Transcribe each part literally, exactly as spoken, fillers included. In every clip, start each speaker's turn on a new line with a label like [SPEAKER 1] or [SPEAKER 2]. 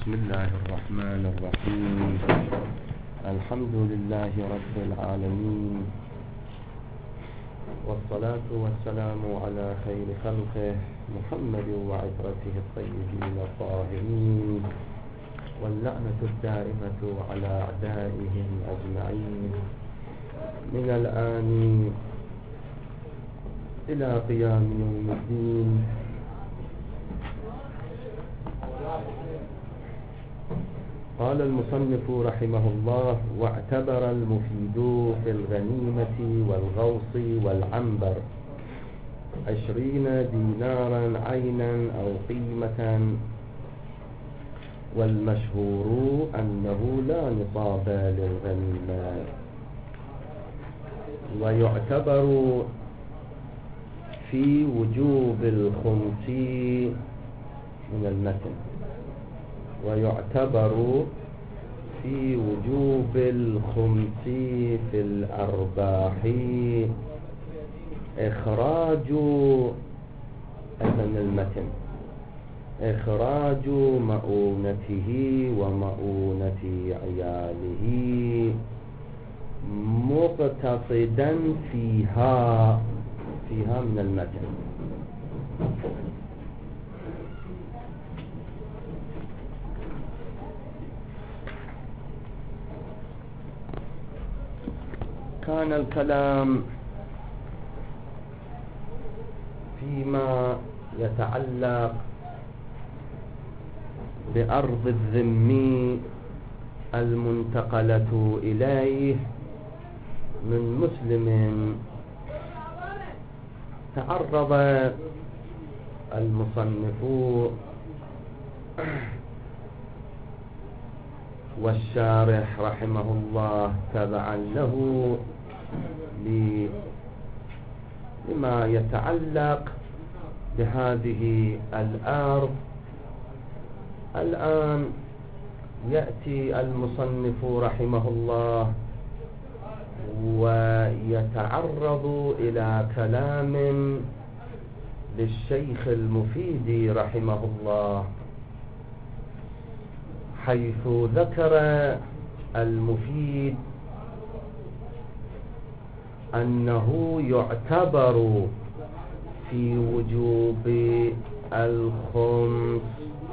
[SPEAKER 1] بسم الله الرحمن الرحيم. الحمد لله رب العالمين، والصلاة والسلام على خير خلقه محمد وعترته الطيبين الطاهرين، واللعنة الدائمة على أعدائهم أجمعين من الآن إلى قيام يوم الدين. قال المصنف رحمه الله: واعتبر المفيد في الغنيمة والغوص والعنبر عشرين دينارا عينا أو قيمة، والمشهور أنه لا نصاب للغنيمة. ويعتبر في وجوب الخمس من المتن ويعتبر في وجوب الخمس في الأرباح إخراج أذن المتن إخراج مؤونته ومؤونة عياله مقتصدا فيها فيها من المتن. كان الكلام فيما يتعلق بأرض الذمي المنتقلة إليه من مسلم. تعرض المصنف والشارح رحمه الله تبعا له لما يتعلق بهذه الأرض. الآن يأتي المصنف رحمه الله ويتعرض إلى كلام للشيخ المفيد رحمه الله، حيث ذكر المفيد أنه يعتبر في وجوب الخمس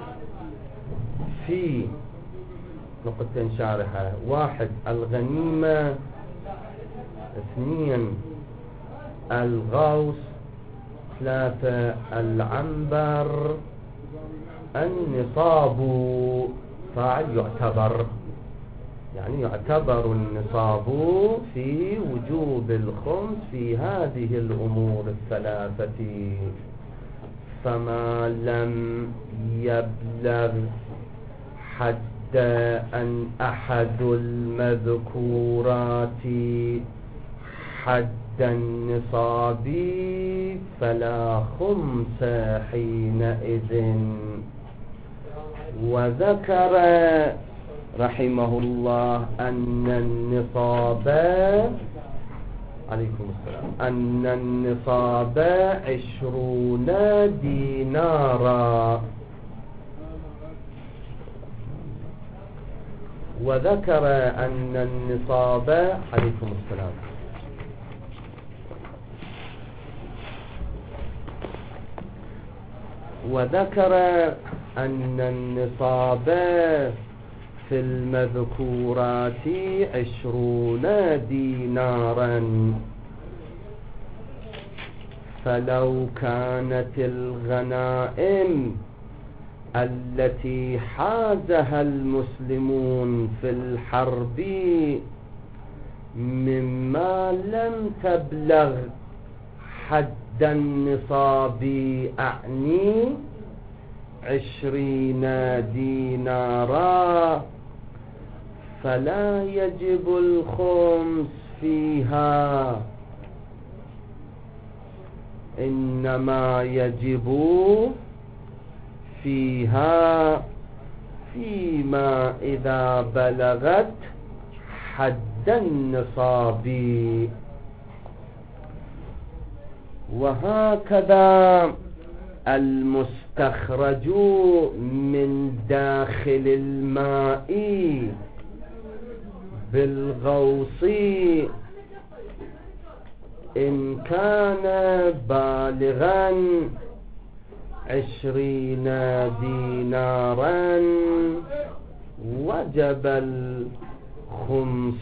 [SPEAKER 1] في نقطة شارحة: واحد الغنيمة، اثنين الغوص، ثلاثة العنبر، النصاب فاعل يعتبر، يعني يعتبر النصاب في وجوب الخمس في هذه الأمور الثلاثة. فما لم يبلغ حد أن أحد المذكورات حد النصاب فلا خمس حينئذ. وذكر رحمه الله أن النصاب عليكم السلام أن النصاب عشرون دينارا. وذكر أن النصاب عليكم السلام وذكر أن النصاب في المذكورات عشرون دينارا. فلو كانت الغنائم التي حازها المسلمون في الحرب مما لم تبلغ حد النصاب أعني عشرين دينارا فلا يجب الخمس فيها، إنما يجب فيها فيما إذا بلغت حد النصاب. وهكذا المستخرج من داخل الماء بالغوص إن كان بالغا عشرين دينارا وجب الخمس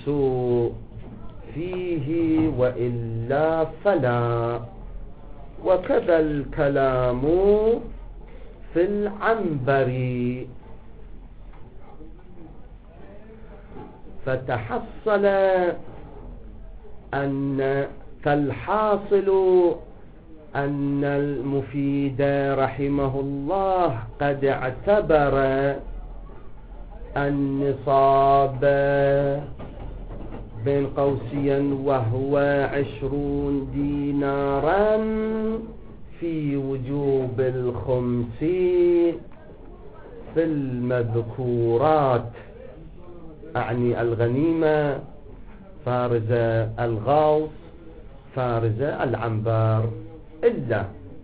[SPEAKER 1] فيه وإلا فلا. وكذا الكلام في العنبر. فتحصل أن فالحاصل أن المفيد رحمه الله قد اعتبر النصاب بين قوسين وهو عشرون دينارا في وجوب الخمس في المذكورات، أعني الغنيمة، فارز الغوص، فارز العنبر، إلا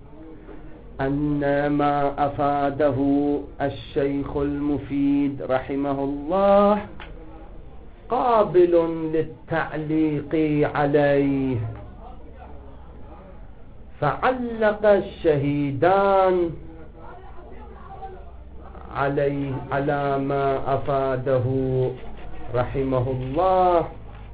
[SPEAKER 1] أن ما أفاده الشيخ المفيد رحمه الله قابل للتعليق عليه. فعلق الشهيدان عليه على ما أفاده رحمه الله.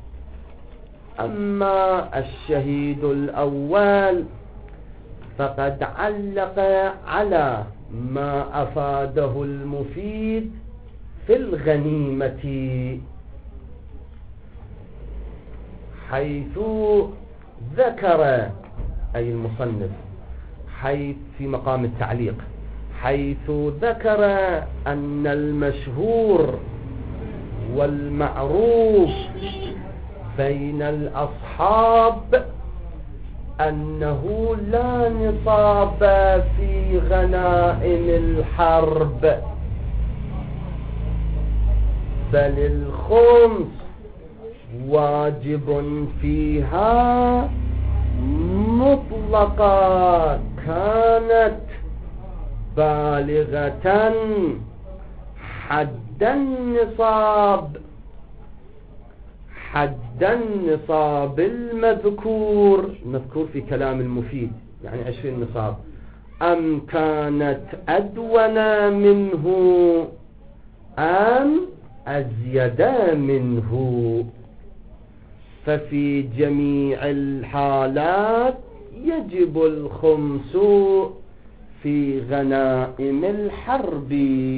[SPEAKER 1] أما الشهيد الأول فقد علق على ما أفاده المفيد في الغنيمة، حيث ذكر، أي المصنف، حيث في مقام التعليق، حيث ذكر أن المشهور والمعروف بين الأصحاب أنه لا نصاب في غنائم الحرب، بل الخمس واجب فيها مطلقا كانت بالغة حد النصاب، حد النصاب المذكور، المذكور في كلام المفيد يعني عشرين نصاب، أم كانت أدون منه أم أزيد منه. ففي جميع الحالات يجب الخمس في غنائم الحرب.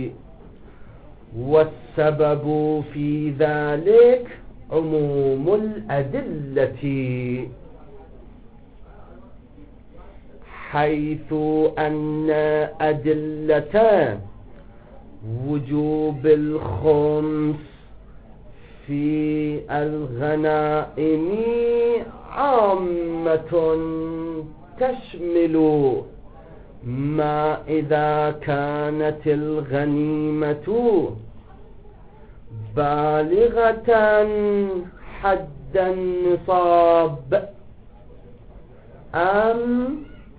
[SPEAKER 1] والسبب في ذلك عموم الأدلة، حيث أن أدلة وجوب الخمس في الغنائم عامة تشمل ما إذا كانت الغنيمة بالغة حد النصاب أم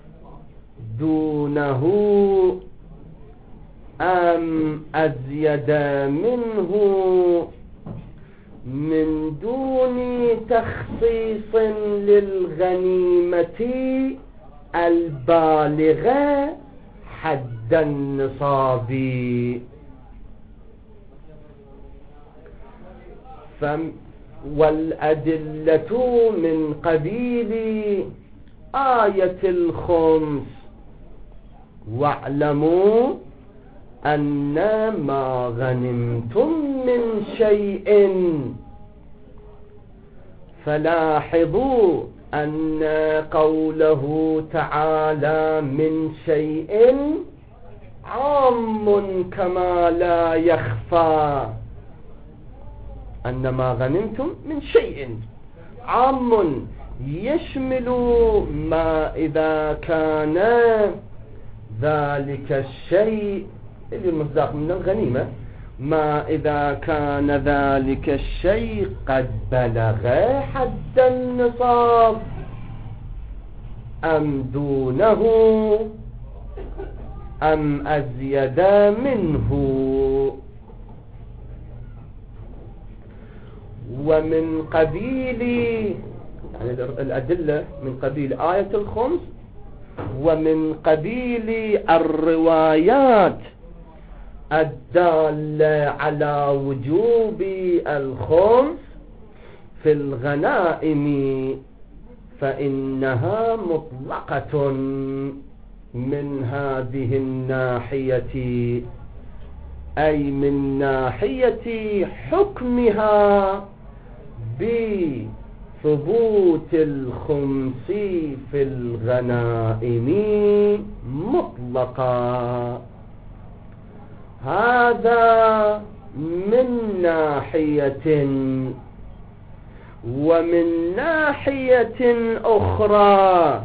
[SPEAKER 1] دونه أم أزيد منه، من دون تخصيص للغنيمة البالغة حد النصاب. والأدلة من قبيل آية الخمس: واعلموا أن ما غنمتم من شيء. فلاحظوا أن قوله تعالى من شيء عام كما لا يخفى، أن ما غنمتم من شيء عام يشمل ما إذا كان ذلك الشيء اللي المصداق من الغنيمة، ما إذا كان ذلك الشيء قد بلغ حد النصاب أم دونه أم أزيد منه. ومن قبيل يعني الأدلة من قبيل آية الخمس، ومن قبيل الروايات الدالة على وجوب الخمس في الغنائم فإنها مطلقة من هذه الناحية، أي من ناحية حكمها بثبوت الخمس في الغنائم مطلقا. هذا من ناحية. ومن ناحية أخرى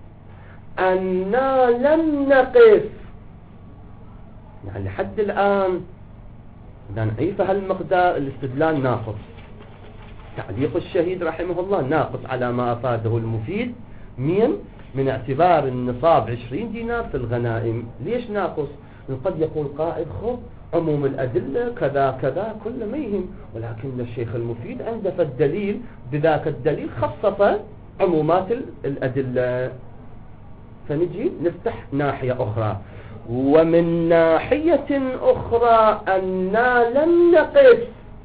[SPEAKER 1] أننا لم نقف، يعني لحد الآن إذا نعيف هالمقدار الاستدلال ناقص. تعليق الشهيد رحمه الله ناقص على ما أفاده المفيد من من اعتبار النصاب عشرين دينار في الغنائم. ليش ناقص؟ قد يقول قائد خب عموم الأدلة كذا كذا كل ما يهم، ولكن الشيخ المفيد عنده فالدليل بذاك الدليل خصص عمومات الأدلة. فنجي نفتح ناحية أخرى. ومن ناحية أخرى أننا لم نقف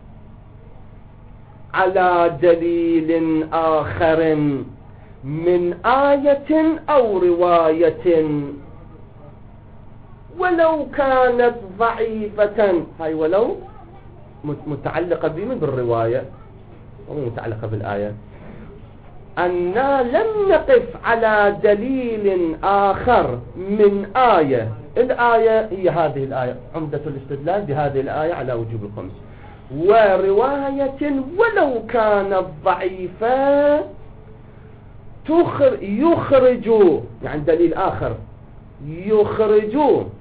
[SPEAKER 1] على دليل آخر من آية أو رواية ولو كانت ضعيفة. هاي ولو متعلقة بمن بالرواية ومتعلقة بالآية. أننا لم نقف على دليل آخر من آية، الآية هي هذه الآية، عمدة الاستدلال بهذه الآية على وجوب الخمس، ورواية ولو كانت ضعيفة يخرج، يعني دليل آخر يخرج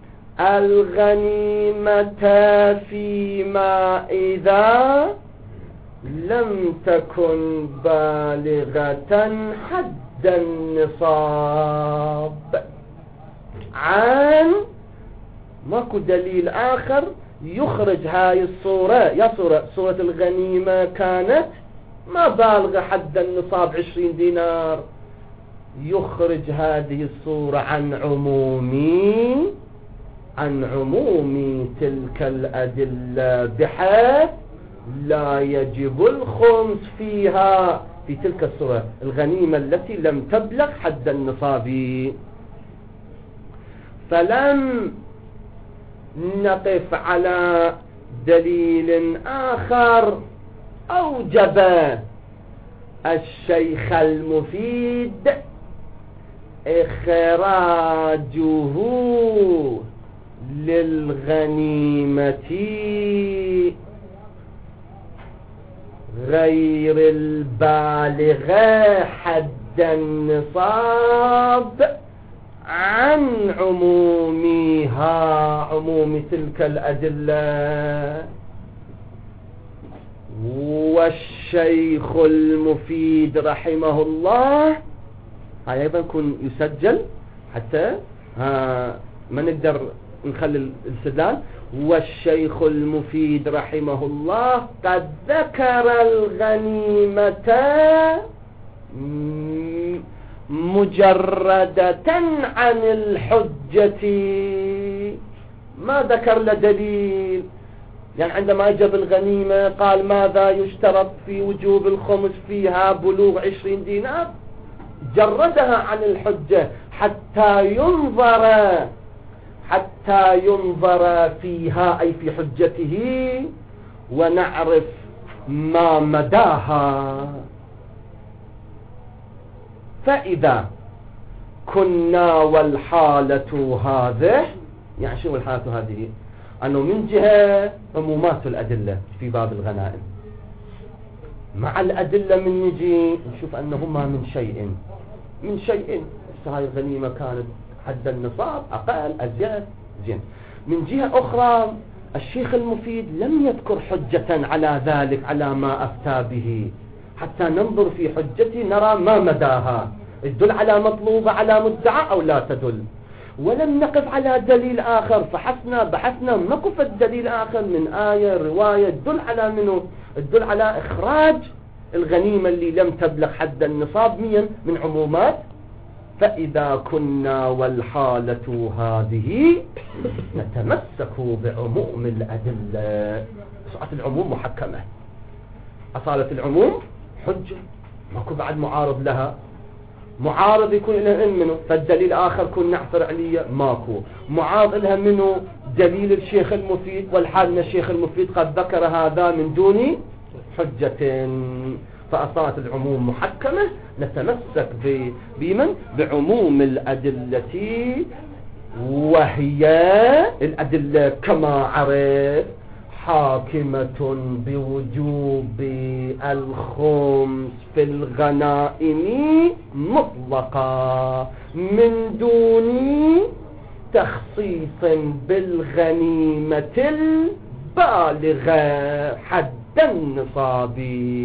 [SPEAKER 1] الغنيمة فيما إذا لم تكن بالغة حد النصاب، عن ماكو دليل آخر يخرج هاي الصورة. يا صورة صورة الغنيمة كانت ما بالغة حد النصاب عشرين دينار، يخرج هذه الصورة عن عمومي عن عموم تلك الأدلة بحيث لا يجب الخمس فيها، في تلك الصورة الغنيمة التي لم تبلغ حد النصاب. فلم نقف على دليل آخر أوجب الشيخ المفيد إخراجه للغنيمة غير البالغة حد النصاب عن عمومها، عموم تلك الأدلة. والشيخ المفيد رحمه الله، هاي أيضا يكون يسجل حتى ها ما نقدر نخلي الاستدلال. والشيخ المفيد رحمه الله قد ذكر الغنيمة مجردة عن الحجة، ما ذكر له دليل. يعني عندما جاب الغنيمة قال ماذا يشترط في وجوب الخمس فيها بلوغ عشرين دينار، جردها عن الحجة حتى ينظر حتى ينظر فيها أي في حجته ونعرف ما مداها. فإذا كنا والحالة هذه، يعني شو الحالة هذه؟ أنه من جهة عمومات الأدلة في باب الغنائم، مع الأدلة من نجي نشوف أنهما من شيء من شيء هاي الغنيمة كانت حد النصاب أقل أزيد زين. من جهة أخرى الشيخ المفيد لم يذكر حجة على ذلك على ما أفتى به، حتى ننظر في حجته نرى ما مداها، تدل على مطلوبة على مدعى أو لا تدل. ولم نقف على دليل آخر، فحسنا بحثنا ما كفت دليل آخر من آية رواية تدل على منه، تدل على إخراج الغنيمة اللي لم تبلغ حد النصاب مين من عمومات. فإذا كنا والحالة هذه نتمسك بعموم الأدلة. سرعة العموم محكمة، أصالة العموم حجة، ماكو بعد معارض لها. معارض يكون لها منه فالدليل آخر يكون نعثر عليه، ماكو معارض لها منه دليل الشيخ المفيد، والحال من الشيخ المفيد قد ذكر هذا من دون حجة. فأصالة العموم محكمة، نتمسك بمن بعموم الأدلة، وهي الأدلة كما عرف حاكمة بوجوب الخمس في الغنائم مطلقا من دون تخصيص بالغنيمة البالغة حد النصاب.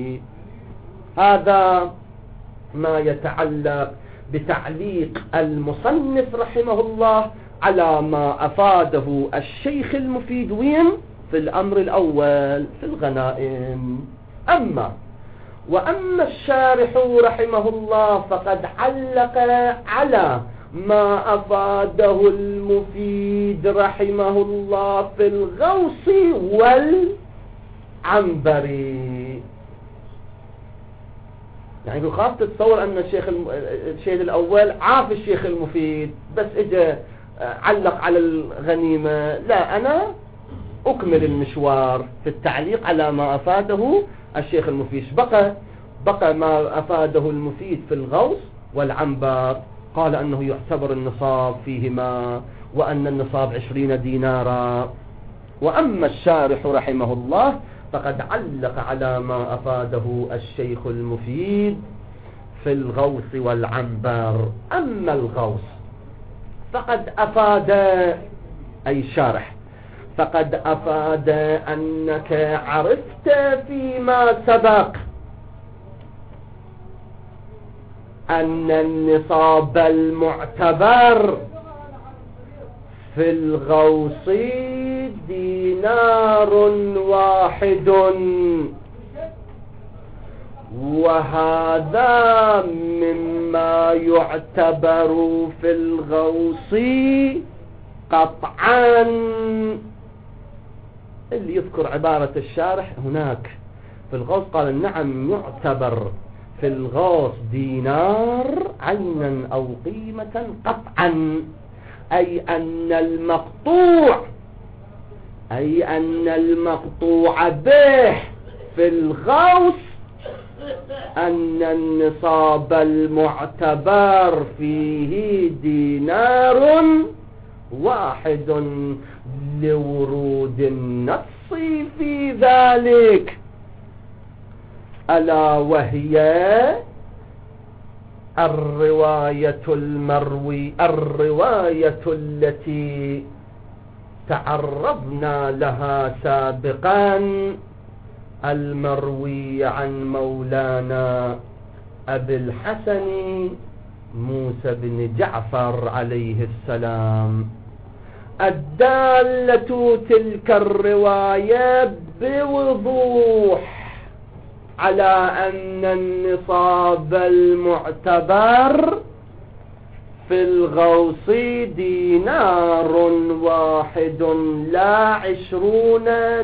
[SPEAKER 1] هذا ما يتعلق بتعليق المصنف رحمه الله على ما أفاده الشيخ المفيد وين في الأمر الأول في الغنائم. أما وأما الشارح رحمه الله فقد علق على ما أفاده المفيد رحمه الله في الغوص والعنبري. يعني يقول خاف تتصور أن الشيخ الشيخ الأول عاف الشيخ المفيد بس إجا علق على الغنيمة. لا، أنا أكمل المشوار في التعليق على ما أفاده الشيخ المفيد. بقى بقى ما أفاده المفيد في الغوص والعنبر. قال أنه يعتبر النصاب فيهما، وأن النصاب عشرين دينارا. وأما الشارح رحمه الله فقد علق على ما أفاده الشيخ المفيد في الغوص والعنبر. أما الغوص فقد أفاد، أي شارح فقد أفاد أنك عرفت فيما سبق أن النصاب المعتبر في الغوص دينار واحد، وهذا مما يعتبر في الغوص قطعا. اللي يذكر عبارة الشارح هناك في الغوص قال نعم يعتبر في الغوص دينار عينا أو قيمة قطعا، أي أن المقطوع أي أن المقطوع به في الغوص أن النصاب المعتبر فيه دينار واحد لورود النص في ذلك، ألا وهي الرواية المروي الرواية التي تعرضنا لها سابقا، المروي عن مولانا أبي الحسن موسى بن جعفر عليه السلام، الدالة تلك الرواية بوضوح على أن النصاب المعتبر في الغوص دينار واحد لا عشرون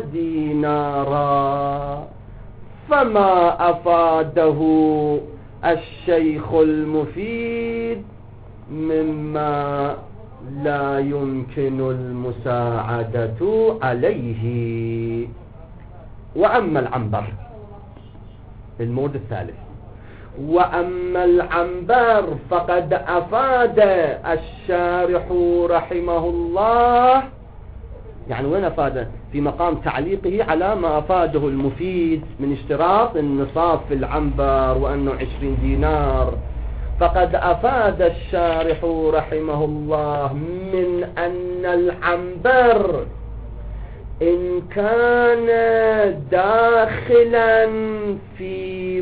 [SPEAKER 1] دينارا. فما أفاده الشيخ المفيد مما لا يمكن المساعدة عليه. وأما العنبر المورد الثالث، وأما العنبر فقد أفاد الشارح رحمه الله، يعني وين أفاد؟ في مقام تعليقه على ما أفاده المفيد من اشتراط النصاب في العنبر وأنه عشرين دينار. فقد أفاد الشارح رحمه الله من أن العنبر إن كان داخلا في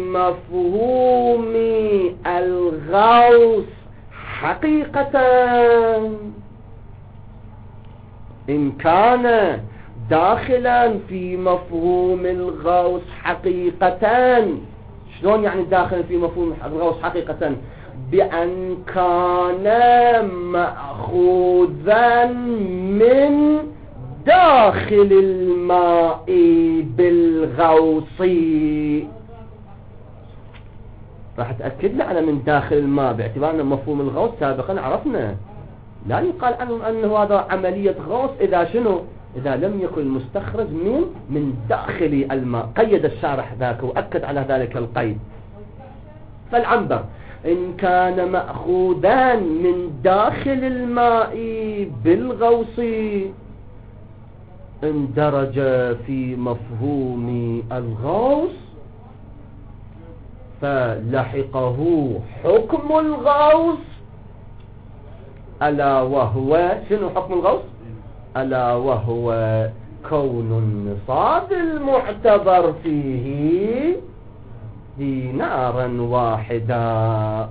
[SPEAKER 1] مفهوم الغوص حقيقة إن كان داخلا في مفهوم الغوص حقيقة. شلون يعني داخلا في مفهوم الغوص حقيقة؟ بأن كان مأخوذا من داخل الماء بالغوص. راح تأكد لنا على من داخل الماء، باعتبارنا مفهوم الغوص سابقا عرفنا لا يقال عنه أنه هذا عملية غوص إذا شنو؟ إذا لم يكن المستخرج من من داخل الماء. قيد الشارح ذاك وأكد على ذلك القيد. فالعنبر إن كان مأخوذا من داخل الماء بالغوص اندرج في مفهوم الغوص، فلحقه حكم الغوص، ألا وهو شنو حكم الغوص؟ ألا وهو كون النصاب المعتبر فيه دينارا واحدا.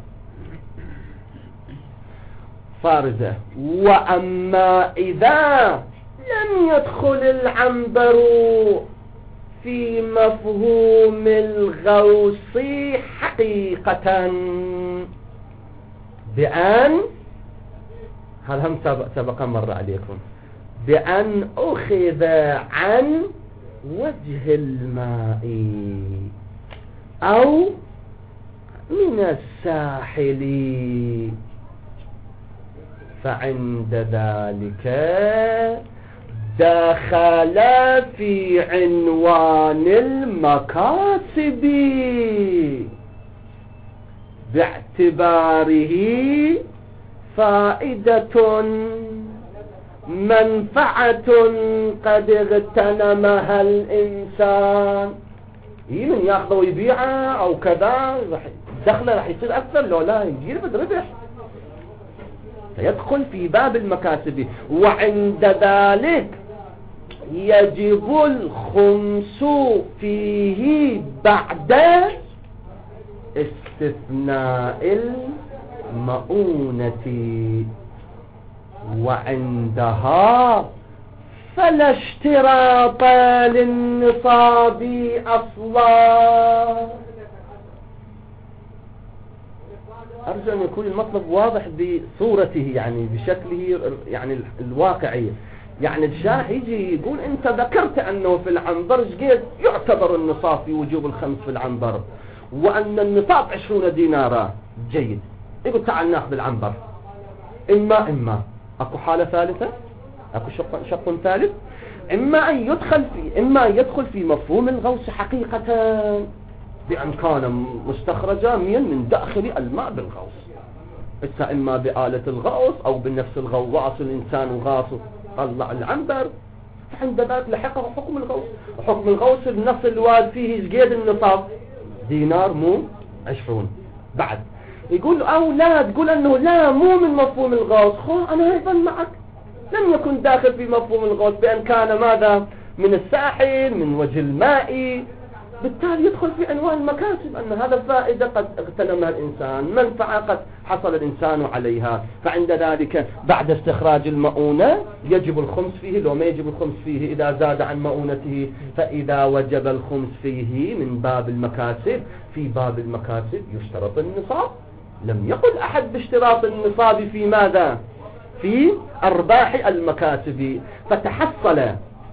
[SPEAKER 1] فارزة. وأما إذا لم يدخل العنبر في مفهوم الغوص حقيقة، بأن هذا هم سبق مر عليكم، بأن أخذ عن وجه الماء أو من الساحل، فعند ذلك دخل في عنوان المكاسب باعتباره فائدة منفعة قد اغتنمها الإنسان. إيه من ياخذه ويبيعه أو كذا دخله راح يصير أكثر، لو لا يجير بالربح، فيدخل في باب المكاسب. وعند ذلك يجب الخمس فيه بعد استثناء المؤونة، وعندها فلا اشتراط للنصاب أصلا. أرجو أن يكون المطلب واضح بصورته، يعني بشكله يعني الواقعي. يعني الشارح يجي يقول أنت ذكرت أنه في العنبر جيد يعتبر النصاب في وجوب الخمس في العنبر، وأن النصاب عشرون دينارا. جيد. يقول تعال ناخذ العنبر، إما إما أكو حالة ثالثة، أكو شق, شق ثالث، إما أن يدخل في إما أن يدخل في مفهوم الغوص حقيقة بأن كان مستخرجا من من داخل الماء بالغوص، إذا إما بآلة الغوص أو بنفس الغواص الإنسان وغاص طلع العنبر، فعند ذلك لحقه حكم الغوص. حكم الغوص النص الوارد فيه جيد النصاب دينار مو عشرون. بعد يقول أو لا تقول أنه لا مو من مفهوم الغوص، خو أنا أيضا معك، لم يكن داخل في مفهوم الغوص بأن كان ماذا من الساحل من وجه الماء، بالتالي يدخل في عنوان المكاسب، أن هذا فائدة قد اغتنمها الإنسان، منفعة قد حصل الإنسان عليها. فعند ذلك بعد استخراج المؤونة يجب الخمس فيه، لو ما يجب الخمس فيه إذا زاد عن مؤونته. فإذا وجب الخمس فيه من باب المكاسب، في باب المكاسب يشترط النصاب. لم يقل أحد باشتراط النصاب في ماذا؟ في أرباح المكاسب. فتحصل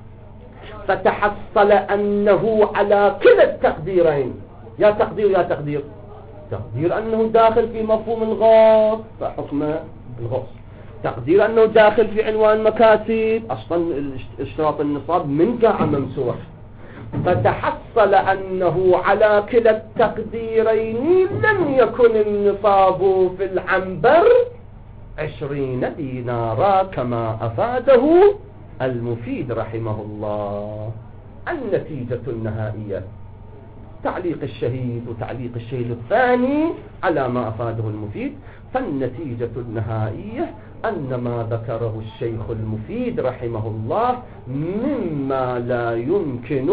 [SPEAKER 1] فتحصل أنه على كلا التقديرين، يا تقدير يا تقدير تقدير أنه داخل في مفهوم الغوص فحكم الغوص، تقدير أنه داخل في عنوان مكاسب، أصلا اشتراط النصاب من جاء ممسوح. فتحصل أنه على كلا التقديرين لم يكن النصاب في العنبر عشرين دينارا كما أفاده المفيد رحمه الله. النتيجة النهائية تعليق الشهيد وتعليق الشهيد الثاني على ما أفاده المفيد. فالنتيجة النهائية أن ما ذكره الشيخ المفيد رحمه الله مما لا يمكن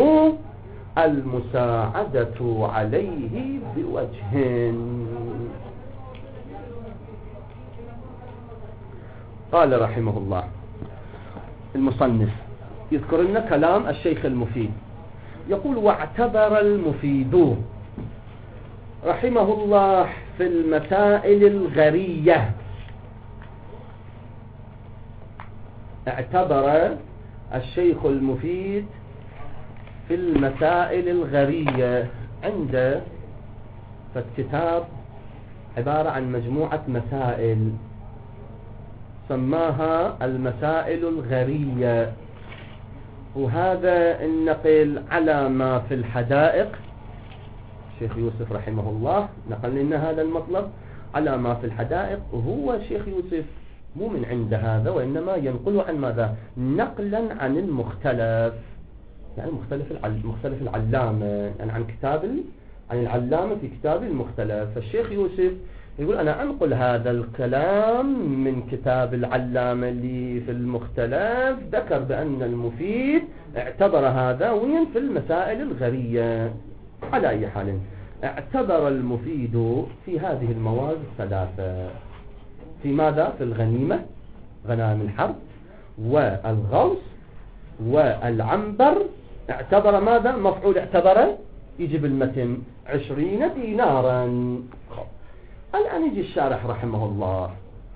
[SPEAKER 1] المساعدة عليه بوجه. قال رحمه الله المصنف يذكر لنا كلام الشيخ المفيد، يقول: واعتبر المفيد رحمه الله في المسائل الغرية، اعتبر الشيخ المفيد في المسائل الغرية، عنده فالكتاب عبارة عن مجموعة مسائل سماها المسائل الغرية، وهذا النقل على ما في الحدائق. الشيخ يوسف رحمه الله نقل لنا هذا المطلب على ما في الحدائق، وهو الشيخ يوسف مو من عند هذا، وإنما ينقل عن ماذا؟ نقلا عن المختلف، يعني مختلف مختلف العلامة، يعني عن كتاب عن العلامة في كتاب المختلف. فالشيخ يوسف يقول: أنا أنقل هذا الكلام من كتاب العلامة اللي في المختلف، ذكر بأن المفيد اعتبر هذا وين في المسائل الغرية. على أي حال، اعتبر المفيد في هذه المواد الثلاثة، في ماذا؟ في الغنيمة، غنائم الحرب، والغوص، والعنبر. اعتبر ماذا؟ مفعول اعتبر يجي بالمتن عشرين دينارا. الآن يجي الشارح رحمه الله،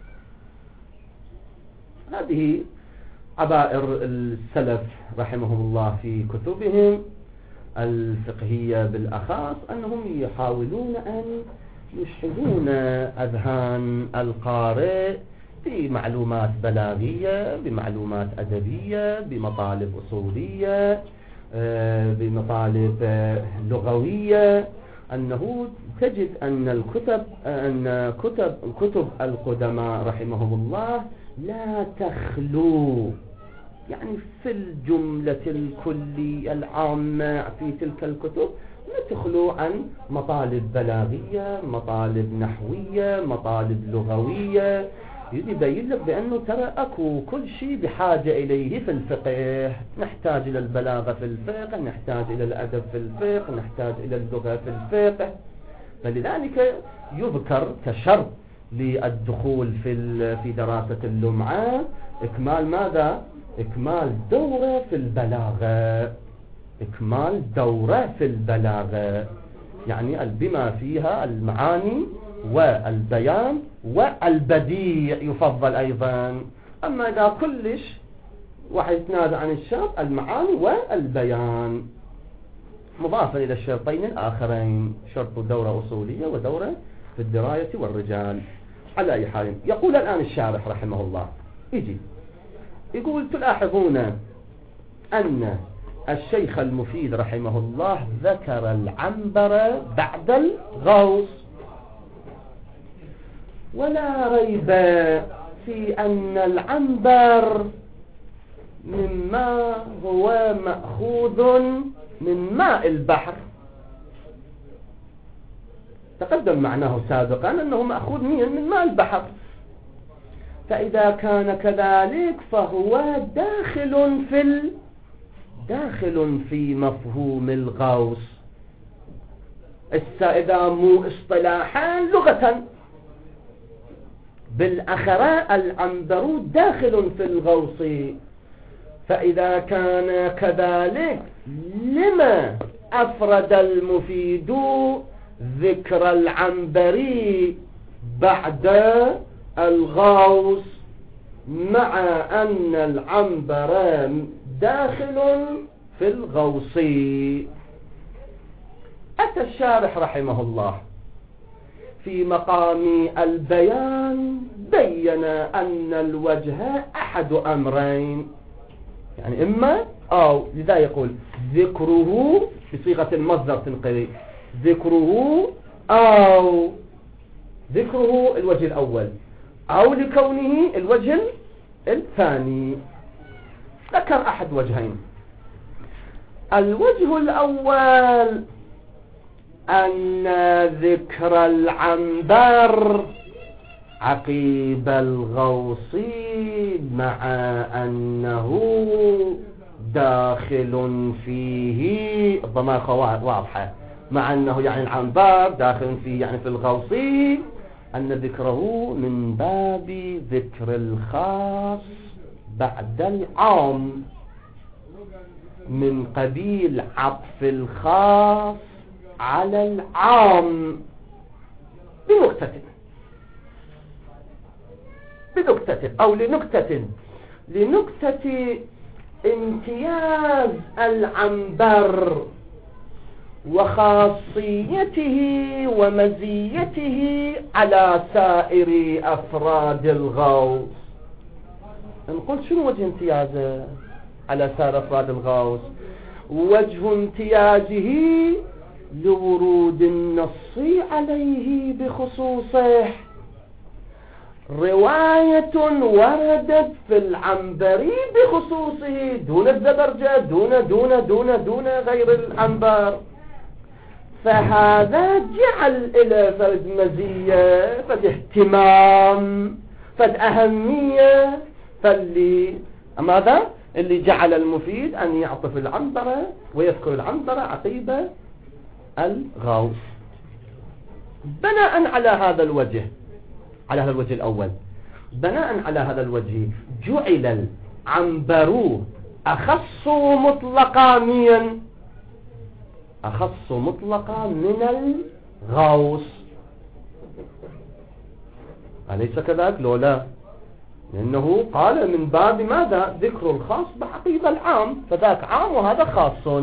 [SPEAKER 1] هذه عبائر السلف رحمهم الله في كتبهم الفقهية بالأخص، أنهم يحاولون أن يشحذون أذهان القارئ بمعلومات بلاغية، بمعلومات أدبية، بمطالب أصولية، بمطالب لغوية، أنه تجد أن الكتب أن كتب كتب القدماء رحمهم الله لا تخلو، يعني في الجملة الكلية العامة في تلك الكتب لا تخلو عن مطالب بلاغية، مطالب نحوية، مطالب لغوية، يبين لك بأنه ترى أكو كل شيء بحاجة إليه في الفقه. نحتاج إلى البلاغة في الفقه، نحتاج إلى الأدب في الفقه، نحتاج إلى اللغة في الفقه. فلذلك يذكر كشرط للدخول في في دراسة اللمعة إكمال ماذا؟ إكمال دورة في البلاغة، إكمال دورة في البلاغة، يعني بما فيها المعاني والبيان والبديع يفضل أيضا. أما إذا كلش واحد يتنازع عن الشرط المعاني والبيان، مضافا إلى الشرطين الآخرين، شرط دورة أصولية ودورة في الدراية والرجال. على أي حال، يقول الآن الشارح رحمه الله، يجي يقول: تلاحظون أن الشيخ المفيد رحمه الله ذكر العنبر بعد الغوص، ولا ريب في أن العنبر مما هو مأخوذ من ماء البحر. تقدم معناه سابقا أنه مأخوذ من ماء البحر، فإذا كان كذلك فهو داخل في ال... داخل في مفهوم الغوص. إذا مو اصطلاحا لغة، بالأخرى العنبر داخل في الغوص، فإذا كان كذلك لما أفرد المفيد ذكر العنبر بعد الغوص مع أن العنبر داخل في الغوص؟ أتى الشارح رحمه الله في مقام البيان بين أن الوجه أحد أمرين، يعني إما أو، لذا يقول ذكره بصيغة المصدر تنقلي، ذكره أو ذكره الوجه الأول، أو لكونه الوجه الثاني. ذكر أحد وجهين. الوجه الأول أن ذكر العنبر عقيب الغوص مع أنه داخل فيه، الضمائر واضحة، مع أنه يعني العنبر داخل فيه يعني في الغوص، أن ذكره من باب ذكر الخاص بعد العام من قبيل عطف الخاص على العام بنكتة بنكتة أو لنكتة لنكتة امتياز العنبر وخاصيته ومزيته على سائر أفراد الغوص. نقول شنو وجه امتيازه على سائر أفراد الغوص؟ وجه امتيازه لورود النص عليه بخصوصه. رواية وردت في العنبري بخصوصه دون الزبرجة، دون دون دون دون غير العنبر، فهذا جعل إلى فرد مزية، فرد اهتمام، فرد أهمية، فاللي ماذا؟ اللي جعل المفيد أن يعطف العنبرة ويذكر العنبرة عقيبة الغوص. بناء على هذا الوجه، على هذا الوجه الأول، بناء على هذا الوجه جعل العنبر أخص مطلقا من أخص مطلقا من الغوص. أليس كذلك؟ لو لا، لأنه قال من باب ماذا؟ ذكر الخاص بعقيب العام، فذاك عام وهذا خاص.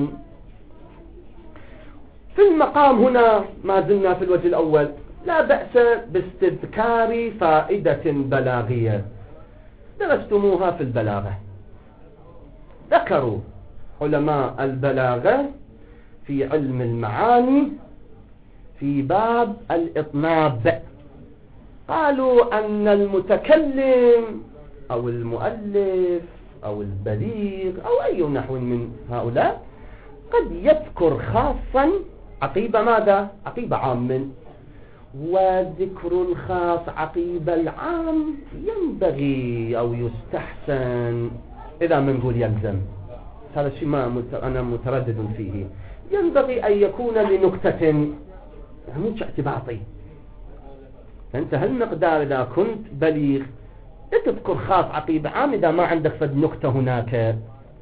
[SPEAKER 1] في المقام هنا ما زلنا في الوجه الأول، لا بأس باستذكار فائدة بلاغية درستموها في البلاغة. ذكروا علماء البلاغة في علم المعاني في باب الإطناب، قالوا أن المتكلم أو المؤلف أو البليغ أو أي نحو من هؤلاء قد يذكر خاصا عقيب ماذا؟ عقيب عام، وذكر الخاص عقيب العام ينبغي أو يستحسن، إذا ما نقول يلزم، هذا الشيء ما أنا متردد فيه، ينبغي أن يكون لنكتة، مش اعتباطي. أنت هالمقدار إذا كنت بليغ تذكر خاص عقيب عام إذا ما عندك فد نكتة هناك.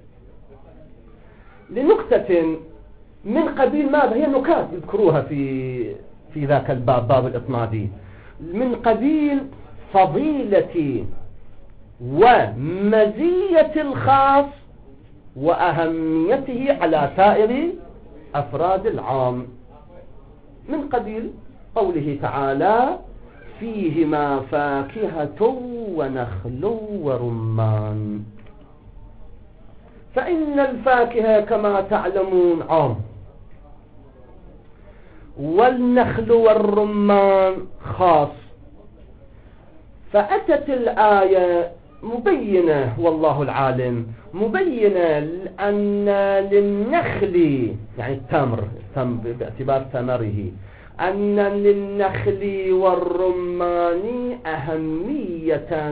[SPEAKER 1] لنكتة من قبيل ماذا؟ هي نكات يذكروها في في ذاك الباب، باب الإطنابي، من قبيل فضيلة ومزية الخاص وأهميته على سائر أفراد العام، من قبيل قوله تعالى فيهما فاكهة ونخل ورمان. فإن الفاكهة كما تعلمون عام، والنخل والرمان خاص، فأتت الآية مبينة والله العالم مبينة أن للنخل يعني التمر باعتبار ثمره، أن للنخل والرمان أهمية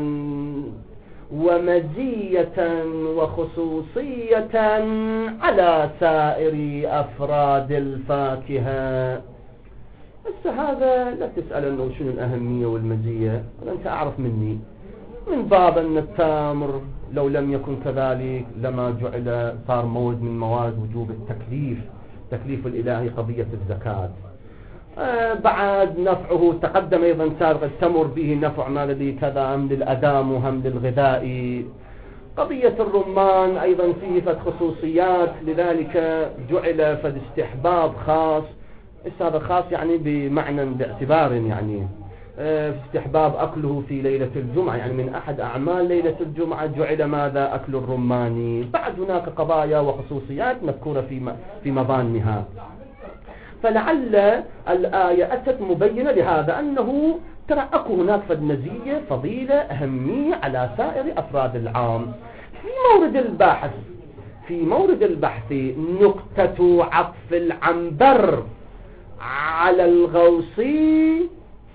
[SPEAKER 1] ومزية وخصوصية على سائر أفراد الفاكهة. بس هذا لا تسأل أنه شنو الأهمية والمزية، أنت أعرف مني من باب أن التمر لو لم يكن كذلك لما جعل صار مورد من مواد وجوب التكليف، تكليف الإلهي قضية الزكاة. آه بعد نفعه تقدم أيضا سابقا، التمر به نفع ما الذي كذا هم للأدام وهم للغذاء. قضية الرمان أيضا فيه فد خصوصيات، لذلك جعل فد استحباب خاص. هذا خاص يعني بمعنى باعتبار يعني آه استحباب أكله في ليلة الجمعة، يعني من أحد أعمال ليلة الجمعة جعل ماذا؟ أكل الرمان. بعد هناك قضايا وخصوصيات مذكورة في في مظانها، فلعل الآية أتت مبينة لهذا، أنه ترى أكو هناك فد مزية فضيلة أهمية على سائر أفراد العام. في مورد البحث في مورد البحث نقطة عطف العنبر على الغوصي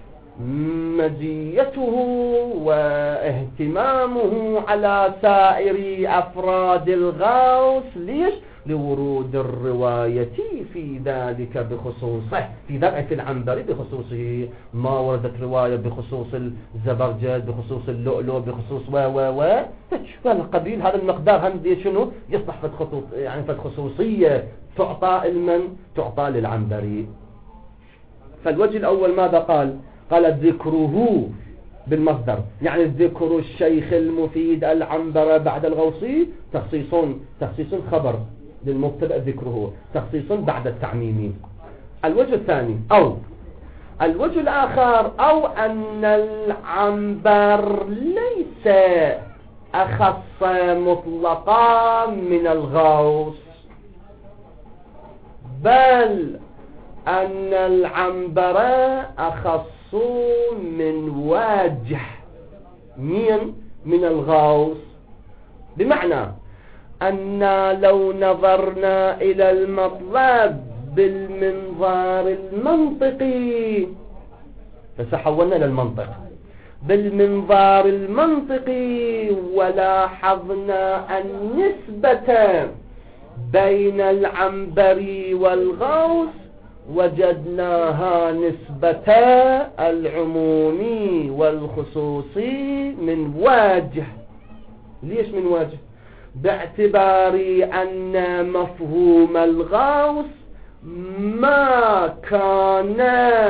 [SPEAKER 1] مزيته واهتمامه على سائر أفراد الغوص. ليش؟ لورود الرواية في ذلك بخصوصه، في ذبح العنبر بخصوصه، ما وردت رواية بخصوص الزبرجد، بخصوص اللؤلؤ، بخصوص و و و فالقبيل هذا المقدار هم دي شنو يصلح في الخطوط، يعني في الخصوصية تعطى المن تعطى للعنبري. فالوجه الأول ماذا قال؟ قال ذكره بالمصدر، يعني ذكر الشيخ المفيد العنبر بعد الغوصي تخصيص تخصيص خبر للمبتدأ ذكره، تخصيص بعد التعميم. الوجه الثاني أو الوجه الآخر أو أن العنبر ليس أخص مطلقا من الغوص، بل أن العنبر أخص من واجه من من الغوص، بمعنى أن لو نظرنا إلى المطلب بالمنظار المنطقي، فسحولنا للمنطق بالمنظار المنطقي ولاحظنا النسبة بين العنبر والغوص، وجدناها نسبة العمومي والخصوصي من واجه. ليش من واجه؟ باعتبار أن مفهوم الغوص ما كان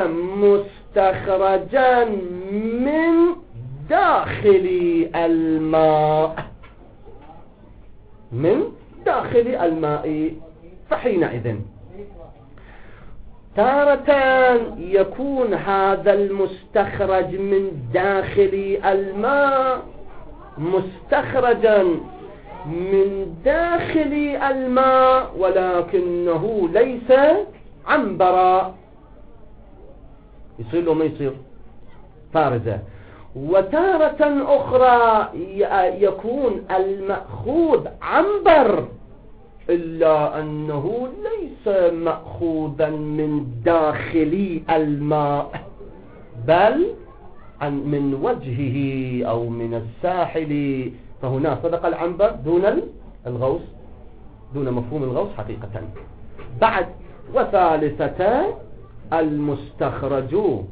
[SPEAKER 1] مستخرجا من داخل الماء من داخل الماء، فحينئذ تارة يكون هذا المستخرج من داخل الماء مستخرجا من داخل الماء ولكنه ليس عنبرا، يصير له ما يصير فارزة. وتارة أخرى يكون المأخوذ عنبر إلا أنه ليس مأخوذا من داخل الماء بل من وجهه أو من الساحل، فهنا صدق العنبر دون الغوص، دون مفهوم الغوص حقيقة. بعد وثالثة المستخرج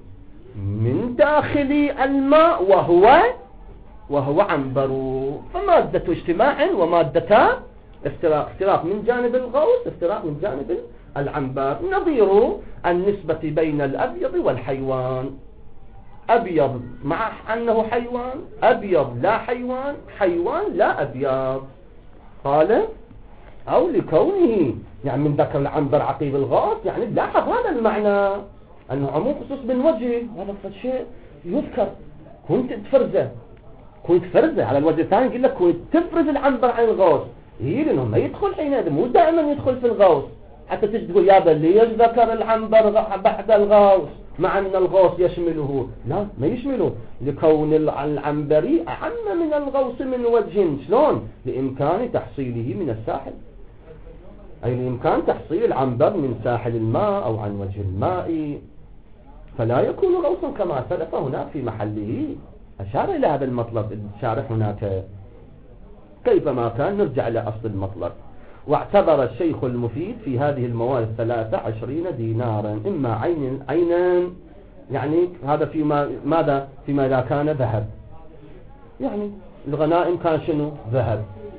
[SPEAKER 1] من داخل الماء وهو وهو عنبر، فمادة اجتماع ومادة افتراق، افتراق من جانب الغوص، افتراق من جانب العنبر، نظير النسبة بين الأبيض والحيوان، أبيض مع أنه حيوان، أبيض لا حيوان، حيوان لا أبيض. قال أو لكونه يعني من ذكر العنبر عقيب الغوص، يعني لاحظ هذا المعنى أنه عموم خصوص من وجه، هذا الشيء يذكر. كنت تفرزه كنت فرزه على الوجه الثاني يقول لك كنت تفرز العنبر عن الغوص، هي لأنه ما يدخل حينئذ، مو دائما يدخل في الغوص، حتى تجي تقول يا بل ليش ذكر العنبر بعد الغوص مع أن الغوص يشمله؟ لا، ما يشمله، لكون العنبري أعم من الغوص من وجه. شلون؟ لإمكان تحصيله من الساحل، أي لإمكان تحصيل العنبر من ساحل الماء أو عن وجه الماء، فلا يكون غوصا كما سلف هناك في محله. أشار إلى هذا المطلب الشارح هناك كيفما كان، نرجع إلى أصل المطلب. واعتبر الشيخ المفيد في هذه المواد الثلاثة عشرين دينارا، إما عين عينا، يعني هذا فيما ماذا فيما إذا كان ذهب، يعني الغنائم كان شنو؟ ذهب،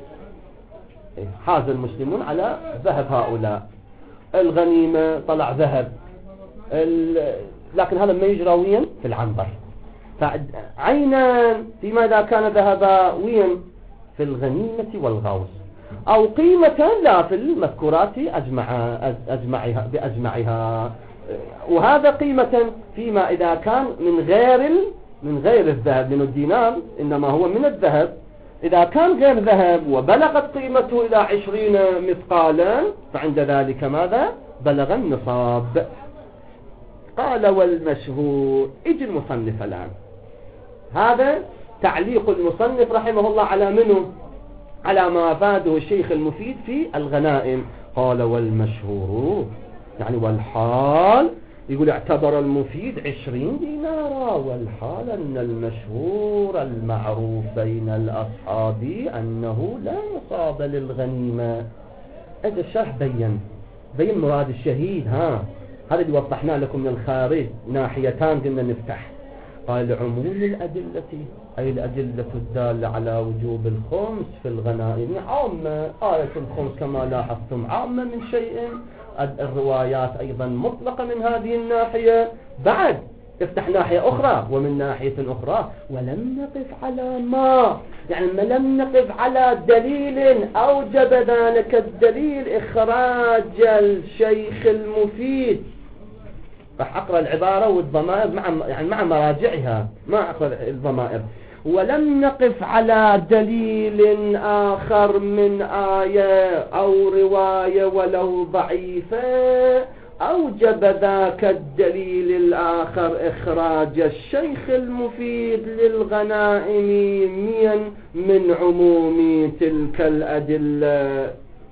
[SPEAKER 1] حاز المسلمون على ذهب هؤلاء، الغنيمة طلع ذهب، لكن هذا ما يجرى وين؟ في العنبر. فعينا فيما إذا كان ذهبا وين؟ في الغنيمة والغوص، أو قيمة لا في المذكورات أجمع أجمعها بأجمعها، وهذا قيمة فيما إذا كان من غير من غير الذهب، لأن الدينار إنما هو من الذهب. إذا كان غير ذهب وبلغت قيمته إلى عشرين مثقالا فعند ذلك ماذا؟ بلغ النصاب. قال والمشهور، اجي المصنف الآن، هذا تعليق المصنف رحمه الله على منه؟ على ما أفاده الشيخ المفيد في الغنائم. قال والمشهور يعني والحال، يقول اعتبر المفيد عشرين دينارا، والحال أن المشهور المعروف بين الأصحاب أنه لا نصاب للغنيمة، اجى الشرح بين بين مراد الشهيد. ها هذا اللي وضحنا لكم من الخارج، ناحيتان قلنا نفتح. قال عموم الأدلة أي الأدلة الدالة على وجوب الخمس في الغنائم عامة. آية الخمس كما لاحظتم عامة من شيء، الروايات أيضا مطلقة من هذه الناحية. بعد افتح ناحية أخرى ومن ناحية أخرى ولم نقف على ما، يعني ما لم نقف على دليل أوجب ذلك الدليل إخراج الشيخ المفيد. راح أقرأ العبارة والضمائر مع يعني مع مراجعها، ما أقرأ الضمائر. ولم نقف على دليل آخر من آية أو رواية ولو ضعيفة أوجب ذاك الدليل الآخر إخراج الشيخ المفيد للغنائم من عموم تلك الأدلة.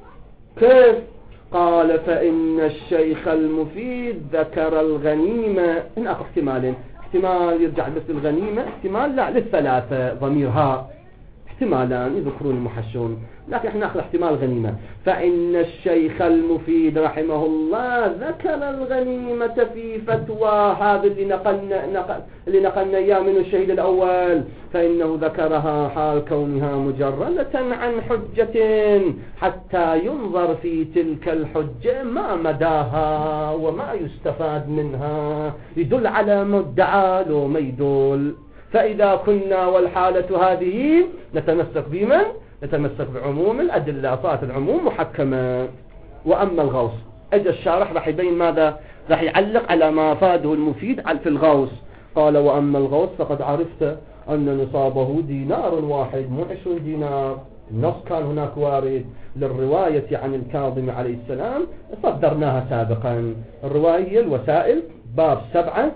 [SPEAKER 1] كيف؟ قال فإن الشيخ المفيد ذكر الغنيمة. هنا أخذ احتمالين، احتمال يرجع بس الغنيمة، احتمال لا للثلاثة ضميرها، احتمالان يذكرون المحشون، لكن احنا ناخذ احتمال غنيمة. فإن الشيخ المفيد رحمه الله ذكر الغنيمة في فتوى، هذا اللي نقلنا نقل اللي نقلنا اياه من الشهيد الأول، فإنه ذكرها حال كونها مجردة عن حجة حتى ينظر في تلك الحجة ما مداها وما يستفاد منها، يدل على مدعى لو ما يدل. فإذا كنا والحالة هذه نتمسك بمن؟ نتمسك بعموم الأدلة، صارت العموم محكمة. وأما الغوص أجى الشارح راح يبين ماذا، راح يعلق على ما فاده المفيد في الغوص. قال وأما الغوص فقد عرفت أن نصابه دينار واحد مو عشرون دينار. النص كان هناك وارد للرواية عن الكاظم عليه السلام، صدرناها سابقا. الرواية هي الوسائل، باب سبعة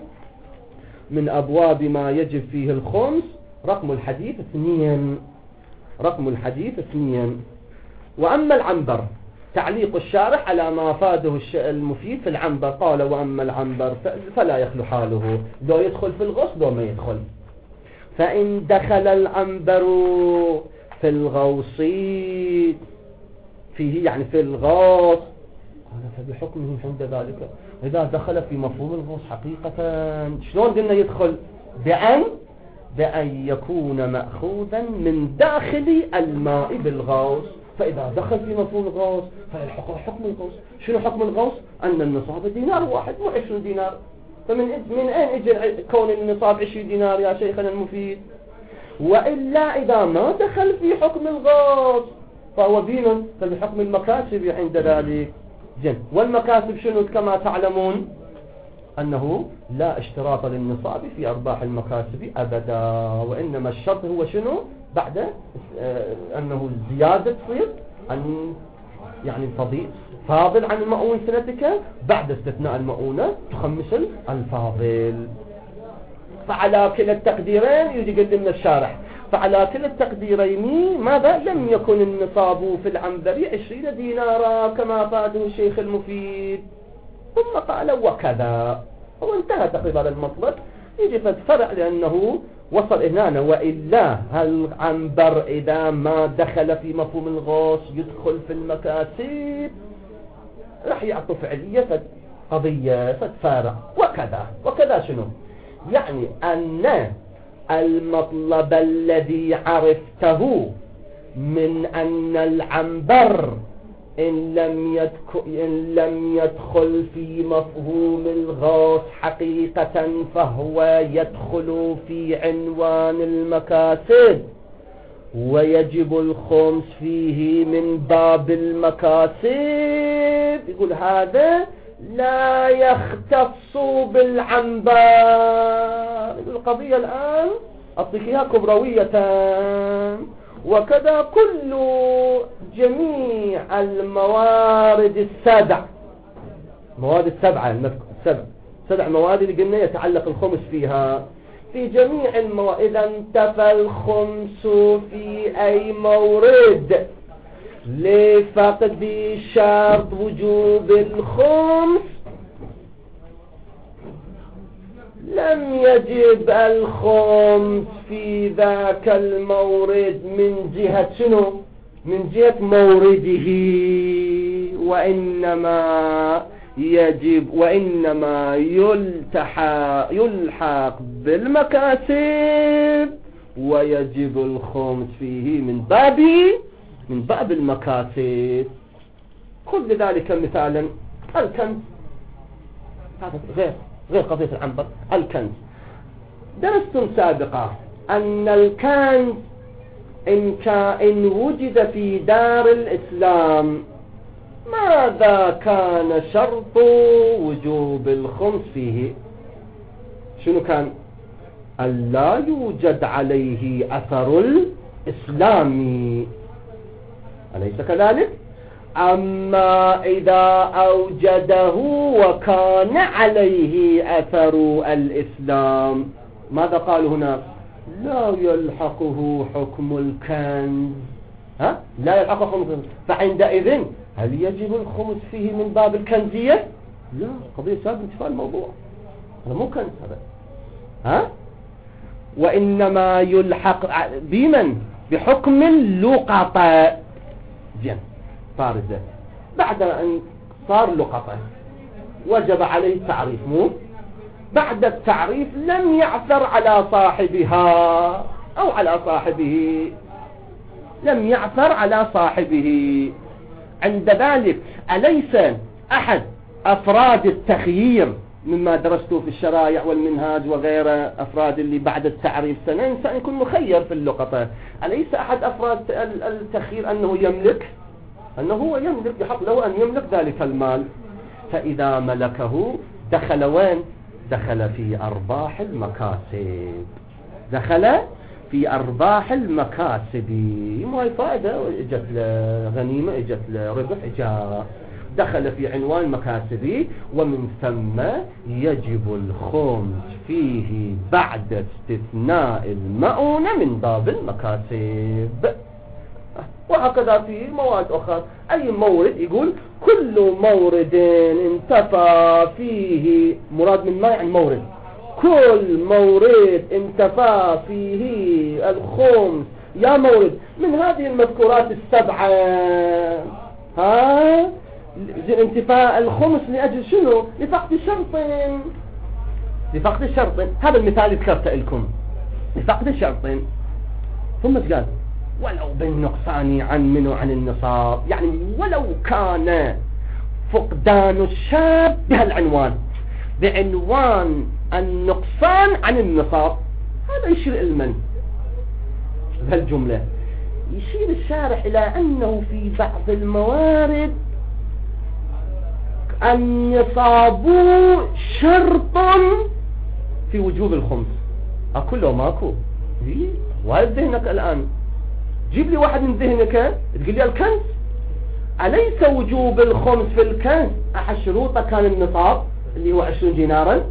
[SPEAKER 1] من أبواب ما يجب فيه الخمس، رقم الحديث اثنين، رقم الحديث اثنين. وأما العنبر تعليق الشارح على ما فاده المفيد في العنبر. قال وأما العنبر فلا يخلو حاله، لو يدخل في الغوص لو ما يدخل. فإن دخل العنبر في الغوص فيه يعني في الغوص، قال فبحكمه عند ذلك. إذا دخل في مفهوم الغوص حقيقة شلون قلنا يدخل؟ بأن بأن يكون مأخوذا من داخل الماء بالغوص. فإذا دخل في مفهوم الغوص فيلحق حكم الغوص. شنو حكم الغوص؟ أن النصاب دينار واحد مو عشرين دينار. فمن من أين اجى كون النصاب عشرين دينار يا شيخنا المفيد؟ وإلا إذا ما دخل في حكم الغوص فهو دين، فبحكم المكاسب عند ذلك. جن والمكاسب شنو؟ كما تعلمون أنه لا اشتراط للنصاب في أرباح المكاسب أبدا، وإنما الشرط هو شنو؟ بعد آه أنه الزيادة تصير أن يعني فضيل فاضل عن المؤون سنتك، بعد استثناء المؤونة تخمس الفاضل. فعلى كلا التقديرين يجي يقدم الشارح، فعلى كلا التقديرين ماذا؟ لم يكن النصاب في العنبر عشرين دينارا كما فاده الشيخ المفيد. ثم قال وكذا، وانتهى تقريبا المطلب. يجي فتفرع لأنه وصل هنا. وإلا العنبر إذا ما دخل في مفهوم الغوص يدخل في المكاسب، راح يعطوا فعلية قضية فتفارع. وكذا وكذا شنو؟ يعني أن المطلب الذي عرفته من أن العنبر إن لم يدخل, إن لم يدخل في مفهوم الغوص حقيقة فهو يدخل في عنوان المكاسب، ويجب الخمس فيه من باب المكاسب. يقول هذا لا يختص بالعنبر. يقول القضية الآن أعطيكها كبروية. وكذا كل جميع الموارد السبع، مواد السبعة السبع سبع مواد اللي قلنا يتعلق الخمس فيها، في جميع المواد. إذا انتفى الخمس في أي مورد لفقد شرط وجوب الخمس لم يجب الخمس في ذاك المورد من جهة شنو؟ من جهة مورده. وإنما يجب وإنما يلتحق يلحق بالمكاسب ويجب الخمس فيه من باب من باب المكاسب. خذ لذلك مثالا الكنز، هذا غير غير قضية العنبر. الكنز درستم سابقا أن الكنز إن كان وجد في دار الإسلام ماذا كان شرط وجوب الخمس فيه؟ شنو كان؟ ألا يوجد عليه أثر الإسلام، أليس كذلك؟ أما إذا أوجده وكان عليه أثر الإسلام ماذا قال هنا؟ لا يلحقه حكم الكنز. ها؟ لا يلحقه حكم الكنز، فعندئذ هل يجب الخمس فيه من باب الكنزية؟ لا، قضية سابقة انتفاء الموضوع، هذا مو كنز هذا. ها؟ وإنما يلحق بمن؟ بحكم اللقطة. زين، فارزة بعد أن صار لقطة وجب عليه التعريف، مو بعد التعريف لم يعثر على صاحبها أو على صاحبه، لم يعثر على صاحبه. عند ذلك أليس أحد أفراد التخيير مما درسته في الشرائع والمنهاج وغيره، أفراد اللي بعد التعريف سنة إنسان يكون مخير في اللقطة، أليس أحد أفراد التخيير أنه يملك أنه هو يملك بحق له أن يملك ذلك المال؟ فإذا ملكه دخل وين؟ دخل في أرباح المكاسب، دخل في أرباح المكاسب. ما هي فائدة، اجت لغنيمة، اجت لربح، اجا دخل في عنوان مكاسبي، ومن ثم يجب الخمس فيه بعد استثناء المؤونة من باب المكاسب. وهكذا في مواد أخرى، أي مورد يقول كل مورد انتفى فيه، مراد من ما يعني مورد، كل مورد انتفى فيه الخمس يا مورد من هذه المذكورات السبعة. ها؟ انتفاء الخمس لأجل شنو؟ لفقد شرط، لفقد شرط. هذا المثال ذكرته لكم، لفقد شرط. ثم قال ولو بالنقصان عن منه عن النصاب، يعني ولو كان فقدان الشاب بهالعنوان، بعنوان النقصان عن النصاب، هذا يشير إلى من؟ بهالجملة يشير الشارح إلى أنه في بعض الموارد النصاب شرط في وجوب الخمس. أكو لو ماكو؟ وهذا ذهنك الآن، جيب لي واحد من ذهنك تقول لي الكنز، أليس وجوب الخمس في الكنز أحد شروطه كان النصاب اللي هو عشرين دينارا؟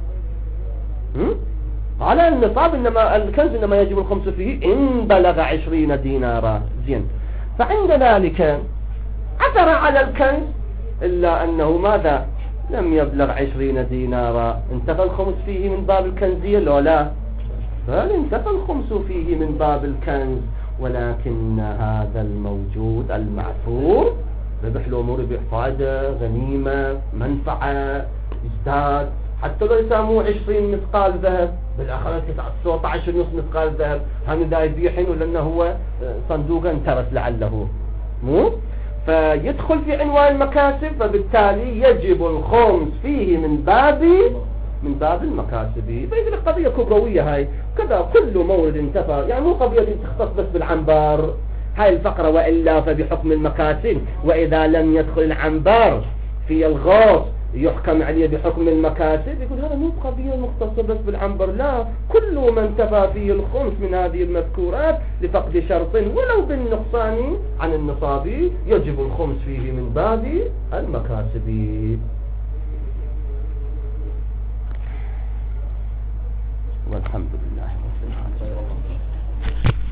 [SPEAKER 1] على النصاب، إنما الكنز إنما يجب الخمس فيه إن بلغ عشرين دينارا. زين، فعند ذلك عثر على الكنز إلا أنه ماذا؟ لم يبلغ عشرين دينارا، انتفى الخمس فيه من باب الكنزية لو لا؟ بل انتفى الخمس فيه من باب الكنز، ولكن هذا الموجود المعثور ربح الأمور، ربح فائدة، غنيمة، منفعة، ازداد، حتى لو يساموه عشرين مثقال ذهب، بالآخرة تسعة عشر نص مثقال ذهب، هم ذا يبيحين ولأنه هو صندوقا ترس لعله، مو؟ فيدخل في عنوان المكاسب، فبالتالي يجب الخمس فيه من باب من باب المكاسب. فإذا القضية كبروية هاي، كذا كل مورد انتفى، يعني مو قضية تختص بس بالعنبر هاي الفقرة، وإلا فبحكم المكاسب، وإذا لم يدخل العنبر في الغوص يحكم عليه بحكم المكاسب. يقول هذا مو قضية مختصة بس بالعنبر، لا، كل من انتفى فيه الخمس من هذه المذكورات لفقد شرط ولو بالنقصان عن النصاب يجب الخمس فيه من باب المكاسب. والحمد لله رب العالمين.